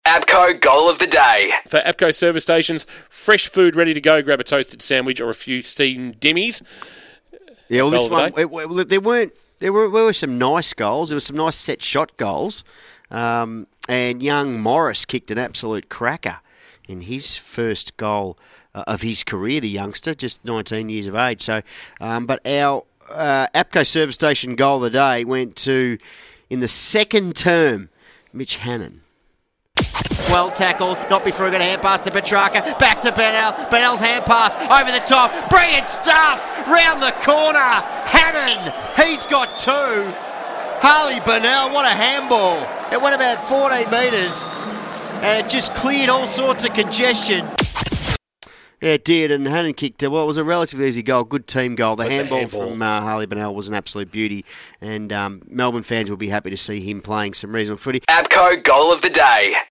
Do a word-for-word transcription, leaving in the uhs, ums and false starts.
APCO Goal of the Day. For APCO service stations, fresh food ready to go. Grab a toasted sandwich or a few steamed dimmies. Yeah, well, Goal this of the one, day. it, well, there weren't, there were, there were some nice goals. There were some nice set shot goals. Um, and young Morris kicked an absolute cracker in his first goal uh, of his career, the youngster, just nineteen years of age. So, um, but our uh, APCO service station goal of the day went to, in the second term, Mitch Hannon. Well tackled, not before we got a hand pass to Petrarca, back to Benell, Benell's hand pass, over the top, brilliant stuff, round the corner, Hannon, he's got two. Harley Benell, what a handball. It went about fourteen metres, and it just cleared all sorts of congestion. Yeah, it did, and Hannon kicked it. Well, it was a relatively easy goal, good team goal. The, handball, the handball from uh, Harley Benell was an absolute beauty, and um, Melbourne fans will be happy to see him playing some reasonable footy. APCO Goal of the Day.